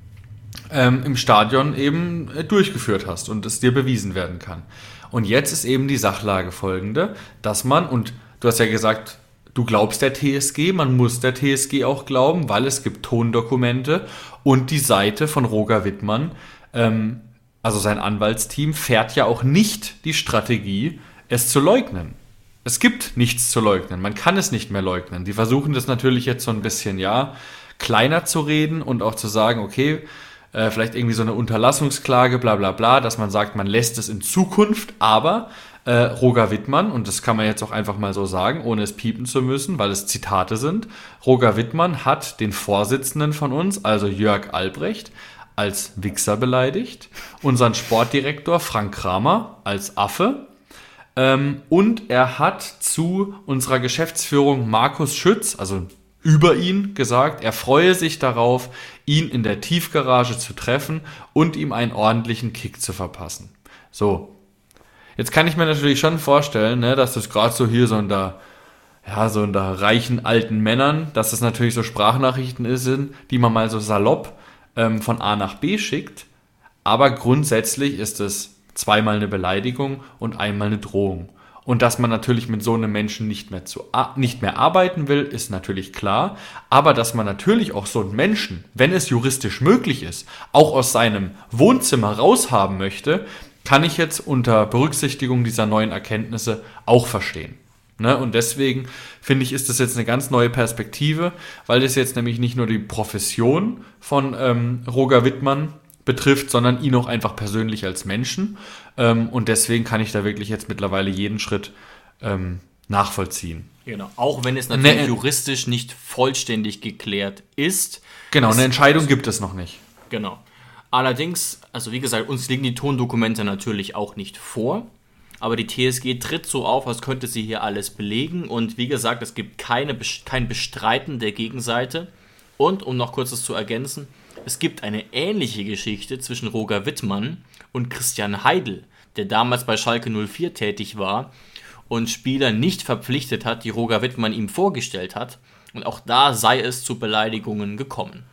ähm, im Stadion eben äh, durchgeführt hast und es dir bewiesen werden kann. Und jetzt ist eben die Sachlage folgende, dass man, und du hast ja gesagt, du glaubst der T S G, man muss der T S G auch glauben, weil es gibt Tondokumente und die Seite von Roger Wittmann, ähm, also sein Anwaltsteam, fährt ja auch nicht die Strategie, es zu leugnen. Es gibt nichts zu leugnen, man kann es nicht mehr leugnen. Die versuchen das natürlich jetzt so ein bisschen, ja, kleiner zu reden und auch zu sagen, okay, äh, vielleicht irgendwie so eine Unterlassungsklage, bla bla bla, dass man sagt, man lässt es in Zukunft, aber äh, Roger Wittmann, und das kann man jetzt auch einfach mal so sagen, ohne es piepen zu müssen, weil es Zitate sind, Roger Wittmann hat den Vorsitzenden von uns, also Jörg Albrecht, als Wichser beleidigt, unseren Sportdirektor Frank Kramer als Affe, Ähm, und er hat zu unserer Geschäftsführung Markus Schütz, also über ihn, gesagt, er freue sich darauf, ihn in der Tiefgarage zu treffen und ihm einen ordentlichen Kick zu verpassen. So, jetzt kann ich mir natürlich schon vorstellen, ne, dass das gerade so hier so unter, ja, so unter reichen alten Männern, dass das natürlich so Sprachnachrichten sind, die man mal so salopp ähm, von A nach B schickt, aber grundsätzlich ist es zweimal eine Beleidigung und einmal eine Drohung. Und dass man natürlich mit so einem Menschen nicht mehr, zu, nicht mehr arbeiten will, ist natürlich klar. Aber dass man natürlich auch so einen Menschen, wenn es juristisch möglich ist, auch aus seinem Wohnzimmer raushaben möchte, kann ich jetzt unter Berücksichtigung dieser neuen Erkenntnisse auch verstehen. Ne? Und deswegen finde ich, ist das jetzt eine ganz neue Perspektive, weil das jetzt nämlich nicht nur die Profession von ähm, Roger Wittmann betrifft, sondern ihn auch einfach persönlich als Menschen. Ähm, und deswegen kann ich da wirklich jetzt mittlerweile jeden Schritt ähm, nachvollziehen. Genau, auch wenn es natürlich ne, juristisch nicht vollständig geklärt ist. Genau, eine Entscheidung gibt es noch nicht. Genau. Allerdings, also wie gesagt, uns liegen die Tondokumente natürlich auch nicht vor, aber die T S G tritt so auf, als könnte sie hier alles belegen und wie gesagt, es gibt keine, kein Bestreiten der Gegenseite und, um noch kurz das zu ergänzen, es gibt eine ähnliche Geschichte zwischen Roger Wittmann und Christian Heidel, der damals bei Schalke null vier tätig war und Spieler nicht verpflichtet hat, die Roger Wittmann ihm vorgestellt hat. Und auch da sei es zu Beleidigungen gekommen.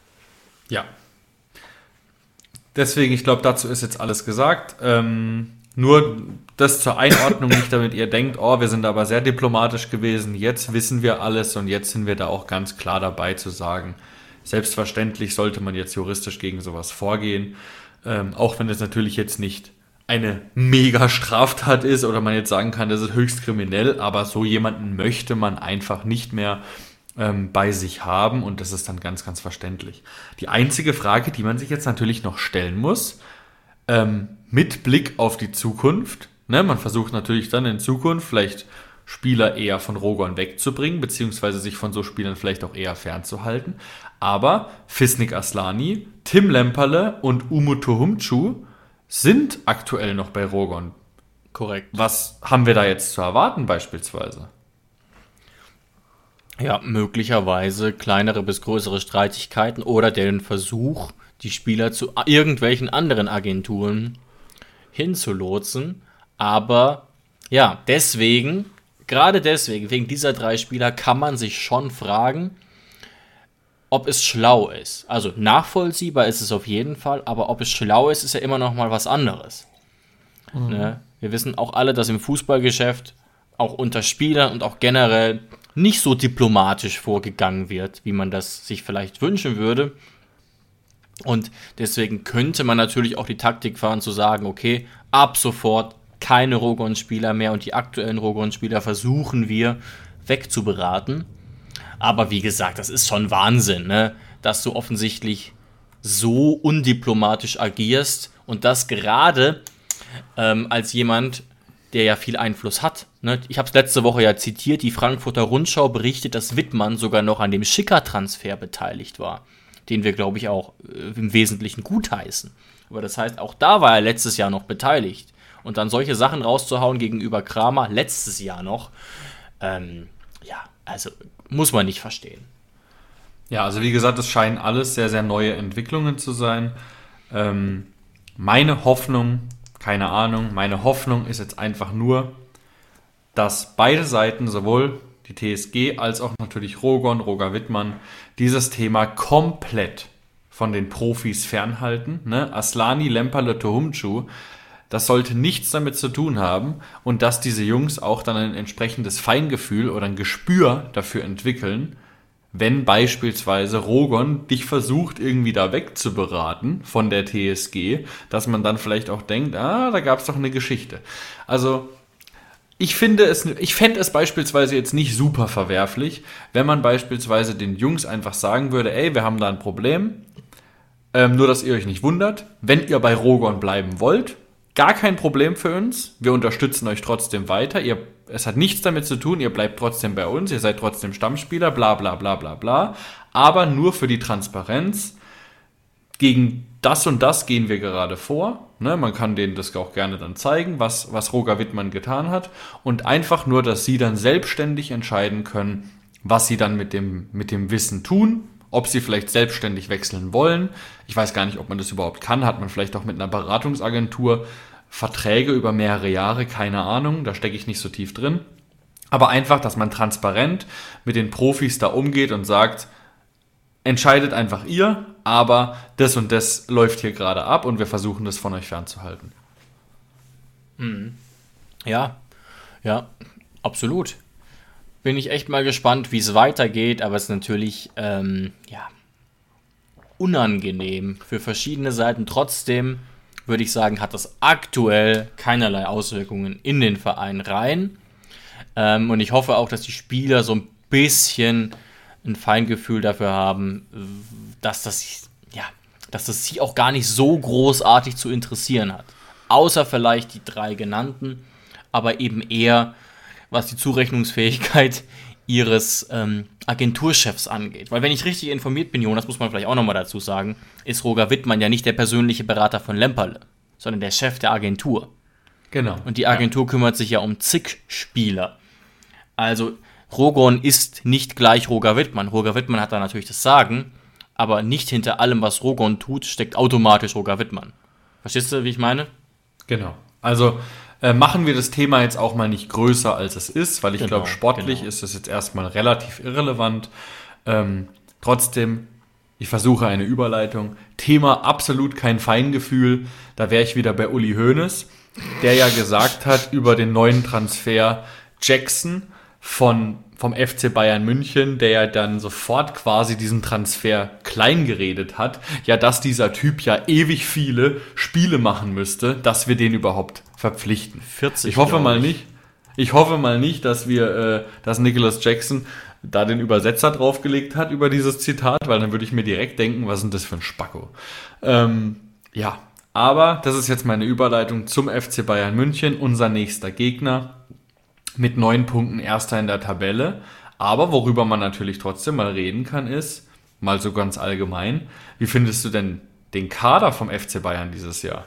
Ja. Deswegen, ich glaube, dazu ist jetzt alles gesagt. Ähm, nur das zur Einordnung, nicht damit ihr denkt, oh, wir sind aber sehr diplomatisch gewesen, jetzt wissen wir alles und jetzt sind wir da auch ganz klar dabei zu sagen, selbstverständlich sollte man jetzt juristisch gegen sowas vorgehen, ähm, auch wenn es natürlich jetzt nicht eine mega Straftat ist oder man jetzt sagen kann, das ist höchst kriminell, aber so jemanden möchte man einfach nicht mehr ähm, bei sich haben und das ist dann ganz, ganz verständlich. Die einzige Frage, die man sich jetzt natürlich noch stellen muss, ähm, mit Blick auf die Zukunft, ne, man versucht natürlich dann in Zukunft vielleicht Spieler eher von Rogon wegzubringen, beziehungsweise sich von so Spielern vielleicht auch eher fernzuhalten, aber Fisnik Aslani, Tim Lemperle und Umut Tohumcu sind aktuell noch bei Rogon. Korrekt. Was haben wir da jetzt zu erwarten beispielsweise? Ja, möglicherweise kleinere bis größere Streitigkeiten oder den Versuch, die Spieler zu irgendwelchen anderen Agenturen hinzulotsen. Aber ja, deswegen, gerade deswegen, wegen dieser drei Spieler kann man sich schon fragen, ob es schlau ist. Also nachvollziehbar ist es auf jeden Fall, aber ob es schlau ist, ist ja immer noch mal was anderes. Mhm. Ne? Wir wissen auch alle, dass im Fußballgeschäft auch unter Spielern und auch generell nicht so diplomatisch vorgegangen wird, wie man das sich vielleicht wünschen würde. Und deswegen könnte man natürlich auch die Taktik fahren, zu sagen, okay, ab sofort keine Rogon-Spieler mehr und die aktuellen Rogon-Spieler versuchen wir wegzuberaten. Aber wie gesagt, das ist schon Wahnsinn, ne? Dass du offensichtlich so undiplomatisch agierst und das gerade ähm, als jemand, der ja viel Einfluss hat. Ne? Ich habe es letzte Woche ja zitiert, die Frankfurter Rundschau berichtet, dass Wittmann sogar noch an dem Schicker-Transfer beteiligt war, den wir, glaube ich, auch äh, im Wesentlichen gutheißen. Aber das heißt, auch da war er letztes Jahr noch beteiligt. Und dann solche Sachen rauszuhauen gegenüber Kramer, letztes Jahr noch, ähm, ja, also muss man nicht verstehen. Ja, also wie gesagt, es scheinen alles sehr, sehr neue Entwicklungen zu sein. Ähm, meine Hoffnung, keine Ahnung, meine Hoffnung ist jetzt einfach nur, dass beide Seiten, sowohl die T S G als auch natürlich Rogon, Roger Wittmann, dieses Thema komplett von den Profis fernhalten. Ne? Aslani, Lemperle, Tohumcu, das sollte nichts damit zu tun haben und dass diese Jungs auch dann ein entsprechendes Feingefühl oder ein Gespür dafür entwickeln, wenn beispielsweise Rogon dich versucht, irgendwie da wegzuberaten von der T S G, dass man dann vielleicht auch denkt, ah, da gab es doch eine Geschichte. Also ich finde es, ich fände es beispielsweise jetzt nicht super verwerflich, wenn man beispielsweise den Jungs einfach sagen würde, ey, wir haben da ein Problem, ähm, nur dass ihr euch nicht wundert, wenn ihr bei Rogon bleiben wollt, gar kein Problem für uns. Wir unterstützen euch trotzdem weiter. Ihr, es hat nichts damit zu tun, ihr bleibt trotzdem bei uns, ihr seid trotzdem Stammspieler, bla bla bla bla bla. Aber nur für die Transparenz. Gegen das und das gehen wir gerade vor. Ne, man kann denen das auch gerne dann zeigen, was, was Roger Wittmann getan hat. Und einfach nur, dass sie dann selbstständig entscheiden können, was sie dann mit dem, mit dem Wissen tun. Ob sie vielleicht selbstständig wechseln wollen. Ich weiß gar nicht, ob man das überhaupt kann. Hat man vielleicht auch mit einer Beratungsagentur Verträge über mehrere Jahre? Keine Ahnung, da stecke ich nicht so tief drin. Aber einfach, dass man transparent mit den Profis da umgeht und sagt, entscheidet einfach ihr, aber das und das läuft hier gerade ab und wir versuchen das von euch fernzuhalten. Ja, ja, absolut. Bin ich echt mal gespannt, wie es weitergeht, aber es ist natürlich ähm, ja, unangenehm für verschiedene Seiten. Trotzdem würde ich sagen, hat das aktuell keinerlei Auswirkungen in den Verein rein. Ähm, und ich hoffe auch, dass die Spieler so ein bisschen ein Feingefühl dafür haben, dass das, ja, dass das sie auch gar nicht so großartig zu interessieren hat. Außer vielleicht die drei genannten, aber eben eher was die Zurechnungsfähigkeit ihres ähm, Agenturchefs angeht. Weil wenn ich richtig informiert bin, Jonas, muss man vielleicht auch nochmal dazu sagen, ist Roger Wittmann ja nicht der persönliche Berater von Lemperle, sondern der Chef der Agentur. Genau. Und die Agentur ja. kümmert sich ja um zig Spieler. Also Rogon ist nicht gleich Roger Wittmann. Roger Wittmann hat da natürlich das Sagen, aber nicht hinter allem, was Rogon tut, steckt automatisch Roger Wittmann. Verstehst du, wie ich meine? Genau. Also Äh, machen wir das Thema jetzt auch mal nicht größer, als es ist, weil ich genau, glaube, sportlich genau. ist es jetzt erstmal relativ irrelevant. Ähm, trotzdem, ich versuche eine Überleitung. Thema absolut kein Feingefühl. Da wäre ich wieder bei Uli Hoeneß. der ja gesagt hat über den neuen Transfer Jackson von, vom F C Bayern München, der ja dann sofort quasi diesen Transfer klein geredet hat, ja, dass dieser Typ ja ewig viele Spiele machen müsste, dass wir den überhaupt verpflichten. vierzig, ich hoffe mal ich. nicht, ich hoffe mal nicht, dass wir, äh, dass Nicholas Jackson da den Übersetzer draufgelegt hat über dieses Zitat, weil dann würde ich mir direkt denken, was ist denn das für ein Spacko? Ähm, ja, aber das ist jetzt meine Überleitung zum F C Bayern München, unser nächster Gegner. Mit neun Punkten Erster in der Tabelle. Aber worüber man natürlich trotzdem mal reden kann, ist, mal so ganz allgemein, wie findest du denn den Kader vom F C Bayern dieses Jahr?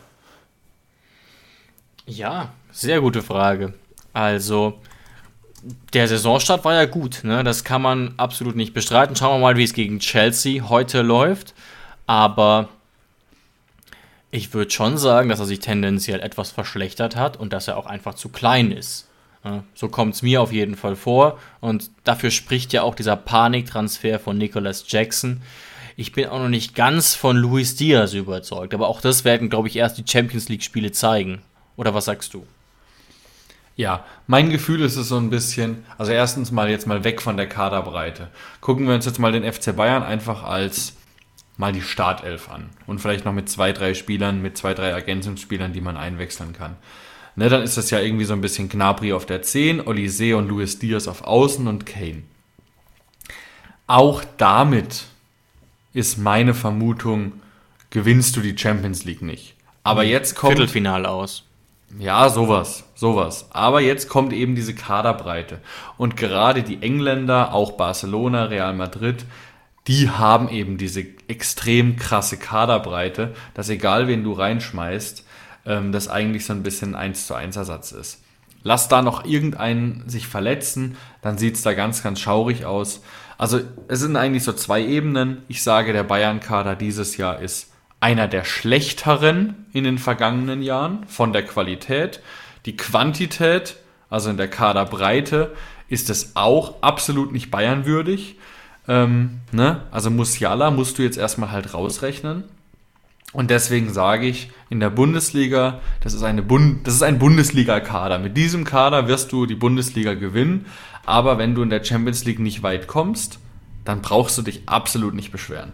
Ja, sehr gute Frage. Also, der Saisonstart war ja gut, ne? Das kann man absolut nicht bestreiten. Schauen wir mal, wie es gegen Chelsea heute läuft. Aber ich würde schon sagen, dass er sich tendenziell etwas verschlechtert hat und dass er auch einfach zu klein ist. Ja, so kommt es mir auf jeden Fall vor. Und dafür spricht ja auch dieser Paniktransfer von Nicholas Jackson. Ich bin auch noch nicht ganz von Luis Diaz überzeugt. Aber auch das werden, glaube ich, erst die Champions-League-Spiele zeigen. Oder was sagst du? Ja, mein Gefühl ist es so ein bisschen, also erstens mal jetzt mal weg von der Kaderbreite. Gucken wir uns jetzt mal den F C Bayern einfach als mal die Startelf an. Und vielleicht noch mit zwei, drei Spielern, mit zwei, drei Ergänzungsspielern, die man einwechseln kann. Ne, dann ist das ja irgendwie so ein bisschen Gnabry auf der zehn, Olise und Luis Diaz auf Außen und Kane. Auch damit ist meine Vermutung, gewinnst du die Champions League nicht. Aber jetzt kommt... Viertelfinale aus. Ja, sowas, sowas. Aber jetzt kommt eben diese Kaderbreite. Und gerade die Engländer, auch Barcelona, Real Madrid, die haben eben diese extrem krasse Kaderbreite, dass egal wen du reinschmeißt, ähm, das eigentlich so ein bisschen eins zu eins Ersatz ist. Lass da noch irgendeinen sich verletzen, dann sieht es da ganz, ganz schaurig aus. Also es sind eigentlich so zwei Ebenen. Ich sage, der Bayern-Kader dieses Jahr ist einer der schlechteren in den vergangenen Jahren von der Qualität. Die Quantität, also in der Kaderbreite, ist es auch absolut nicht bayernwürdig. Ähm, ne? Also Musiala musst du jetzt erstmal halt rausrechnen. Und deswegen sage ich, in der Bundesliga, das ist, eine Bund- das ist ein Bundesliga-Kader. Mit diesem Kader wirst du die Bundesliga gewinnen. Aber wenn du in der Champions League nicht weit kommst, dann brauchst du dich absolut nicht beschweren.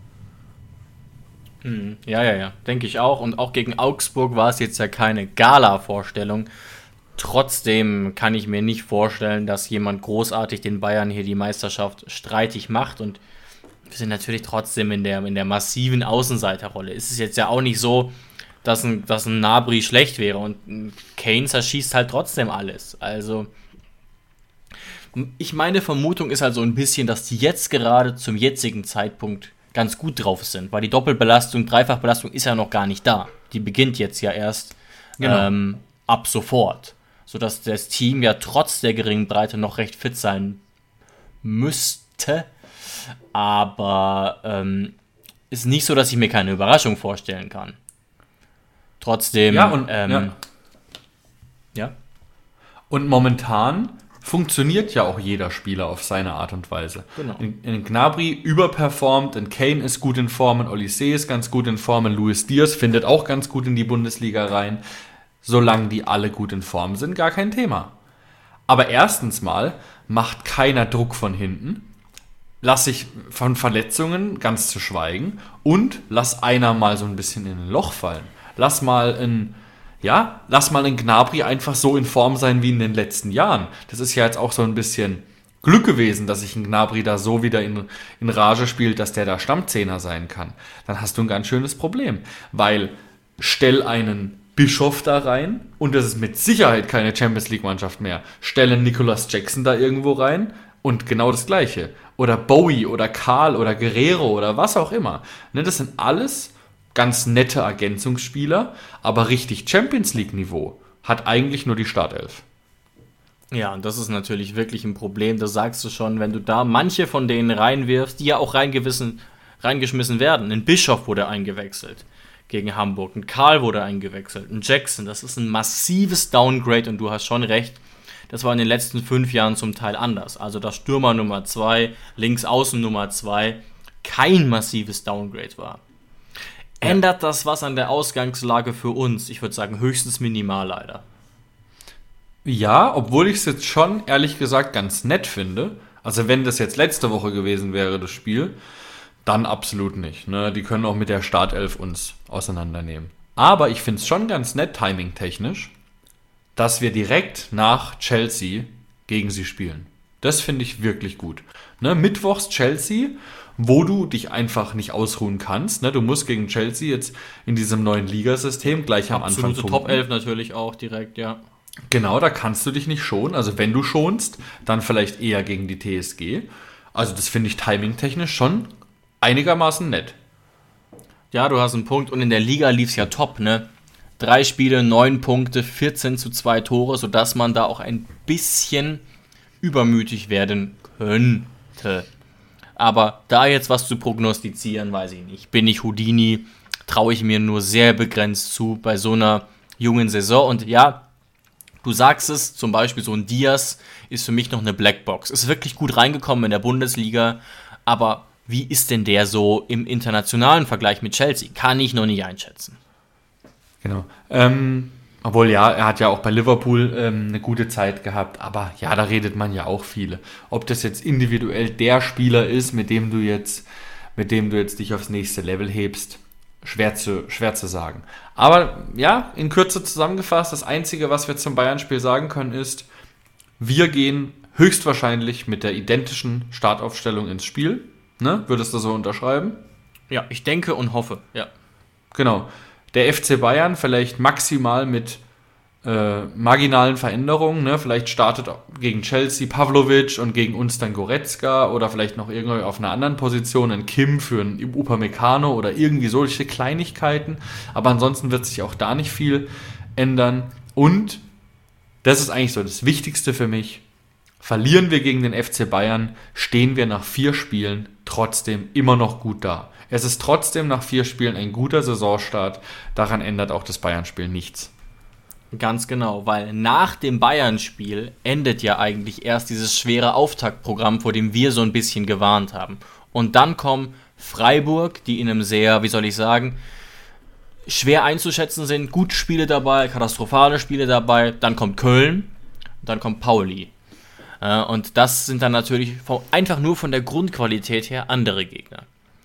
Ja, ja, ja, denke ich auch. Und auch gegen Augsburg war es jetzt ja keine Gala-Vorstellung. Trotzdem kann ich mir nicht vorstellen, dass jemand großartig den Bayern hier die Meisterschaft streitig macht. Und wir sind natürlich trotzdem in der, in der massiven Außenseiterrolle. Es ist jetzt ja auch nicht so, dass ein, dass ein Gnabry schlecht wäre. Und ein Kane zerschießt halt trotzdem alles. Also, ich meine Vermutung ist halt so ein bisschen, dass die jetzt gerade zum jetzigen Zeitpunkt ganz gut drauf sind, weil die Doppelbelastung, Dreifachbelastung ist ja noch gar nicht da. Die beginnt jetzt ja erst genau. ähm, ab sofort, sodass das Team ja trotz der geringen Breite noch recht fit sein müsste, aber ähm, ist nicht so, dass ich mir keine Überraschung vorstellen kann. Trotzdem, ja, und, ähm, ja. ja. Und momentan funktioniert ja auch jeder Spieler auf seine Art und Weise. Genau. In, in Gnabry überperformt, in Kane ist gut in Form, in Olise ist ganz gut in Form, in Luis Diaz findet auch ganz gut in die Bundesliga rein. Solange die alle gut in Form sind, gar kein Thema. Aber erstens mal macht keiner Druck von hinten, lass sich von Verletzungen ganz zu schweigen und lass einer mal so ein bisschen in ein Loch fallen. Lass mal ein Ja, lass mal in Gnabry einfach so in Form sein wie in den letzten Jahren. Das ist ja jetzt auch so ein bisschen Glück gewesen, dass sich ein Gnabry da so wieder in, in Rage spielt, dass der da Stammzehner sein kann. Dann hast du ein ganz schönes Problem, weil stell einen Bischof da rein und das ist mit Sicherheit keine Champions-League-Mannschaft mehr. Stell einen Nicholas Jackson da irgendwo rein und genau das Gleiche. Oder Bowie oder Karl oder Guerrero oder was auch immer. Ne, das sind alles ganz nette Ergänzungsspieler, aber richtig Champions-League-Niveau hat eigentlich nur die Startelf. Ja, und das ist natürlich wirklich ein Problem, das sagst du schon, wenn du da manche von denen reinwirfst, die ja auch reingewissen, reingeschmissen werden. Ein Bischof wurde eingewechselt gegen Hamburg, ein Karl wurde eingewechselt, ein Jackson, das ist ein massives Downgrade und du hast schon recht, das war in den letzten fünf Jahren zum Teil anders. Also das Stürmer Nummer zwei, Linksaußen Nummer zwei, kein massives Downgrade war. Ändert das was an der Ausgangslage für uns? Ich würde sagen, höchstens minimal leider. Ja, obwohl ich es jetzt schon, ehrlich gesagt, ganz nett finde. Also wenn das jetzt letzte Woche gewesen wäre, das Spiel, dann absolut nicht. Ne? Die können auch mit der Startelf uns auseinandernehmen. Aber ich finde es schon ganz nett, timing-technisch, dass wir direkt nach Chelsea gegen sie spielen. Das finde ich wirklich gut. Ne? Mittwochs Chelsea, wo du dich einfach nicht ausruhen kannst. Ne? Du musst gegen Chelsea jetzt in diesem neuen Ligasystem gleich am Anfang punkten. Top elf natürlich auch direkt, ja. Genau, da kannst du dich nicht schonen. Also wenn du schonst, dann vielleicht eher gegen die T S G. Also das finde ich timing-technisch schon einigermaßen nett. Ja, du hast einen Punkt. Und in der Liga lief es ja top, ne? Drei Spiele, neun Punkte, vierzehn zu zwei Tore, sodass man da auch ein bisschen übermütig werden könnte. Aber da jetzt was zu prognostizieren, weiß ich nicht. Bin ich Houdini, traue ich mir nur sehr begrenzt zu bei so einer jungen Saison. Und ja, du sagst es, zum Beispiel so ein Diaz ist für mich noch eine Blackbox. Ist wirklich gut reingekommen in der Bundesliga, aber wie ist denn der so im internationalen Vergleich mit Chelsea? Kann ich noch nicht einschätzen. Genau. Ähm, obwohl, ja, er hat ja auch bei Liverpool ähm, eine gute Zeit gehabt, aber ja, da redet man ja auch viele. Ob das jetzt individuell der Spieler ist, mit dem du jetzt, mit dem du jetzt dich aufs nächste Level hebst, schwer zu, schwer zu sagen. Aber ja, in Kürze zusammengefasst, das Einzige, was wir zum Bayern-Spiel sagen können, ist, wir gehen höchstwahrscheinlich mit der identischen Startaufstellung ins Spiel. Ne? Würdest du so unterschreiben? Ja, ich denke und hoffe, ja. Genau. Der F C Bayern vielleicht maximal mit äh, marginalen Veränderungen. Ne? Vielleicht startet gegen Chelsea Pavlovic und gegen uns dann Goretzka oder vielleicht noch irgendwie auf einer anderen Position ein Kim für einen Upamecano oder irgendwie solche Kleinigkeiten. Aber ansonsten wird sich auch da nicht viel ändern. Und das ist eigentlich so das Wichtigste für mich. Verlieren wir gegen den F C Bayern, stehen wir nach vier Spielen trotzdem immer noch gut da. Es ist trotzdem nach vier Spielen ein guter Saisonstart. Daran ändert auch das Bayern-Spiel nichts. Ganz genau, weil nach dem Bayern-Spiel endet ja eigentlich erst dieses schwere Auftaktprogramm, vor dem wir so ein bisschen gewarnt haben. Und dann kommen Freiburg, die in einem sehr, wie soll ich sagen, schwer einzuschätzen sind. Gute Spiele dabei, katastrophale Spiele dabei. Dann kommt Köln, dann kommt Pauli. Und das sind dann natürlich einfach nur von der Grundqualität her andere Gegner.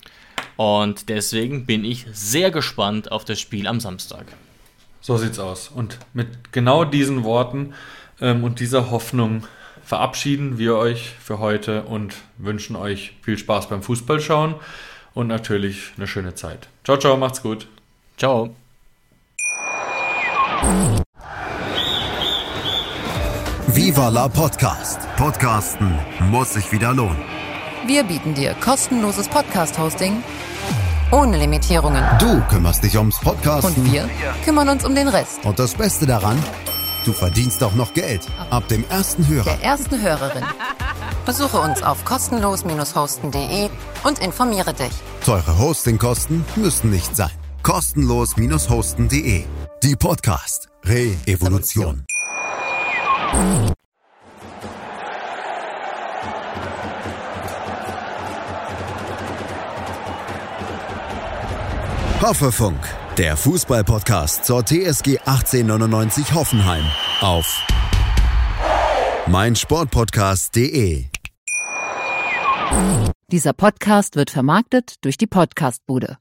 Und deswegen bin ich sehr gespannt auf das Spiel am Samstag. So sieht's aus. Und mit genau diesen Worten ähm, und dieser Hoffnung verabschieden wir euch für heute und wünschen euch viel Spaß beim Fußballschauen und natürlich eine schöne Zeit. Ciao, ciao, macht's gut. Ciao. Viva la Podcast. Podcasten muss sich wieder lohnen. Wir bieten dir kostenloses Podcast-Hosting ohne Limitierungen. Du kümmerst dich ums Podcasten. Und wir kümmern uns um den Rest. Und das Beste daran, du verdienst auch noch Geld. Ab dem ersten Hörer. Der ersten Hörerin. Besuche uns auf kostenlos hosten punkt de und informiere dich. Teure Hostingkosten müssen nicht sein. kostenlos hosten punkt de. Die Podcast Re-Evolution. Hoffefunk, der Fußball-Podcast zur T S G achtzehnhundertneunundneunzig Hoffenheim auf meinsportpodcast punkt de. Dieser Podcast wird vermarktet durch die Podcastbude.